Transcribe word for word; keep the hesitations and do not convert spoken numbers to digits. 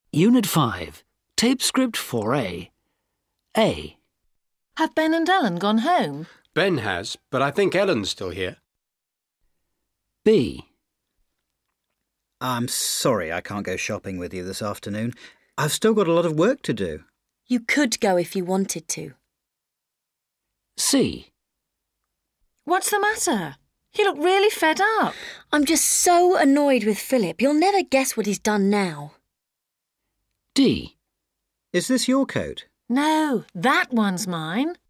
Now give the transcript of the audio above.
Unit five, Tape Script four A. A. Have Ben and Ellen gone home? Ben has, but I think Ellen's still here. B. I'm sorry I can't go shopping with you this afternoon. I've still got a lot of work to do. You could go if you wanted to. C. What's the matter? You look really fed up. I'm just so annoyed with Philip. You'll never guess what he's done now. D. Is this your coat? No, that one's mine.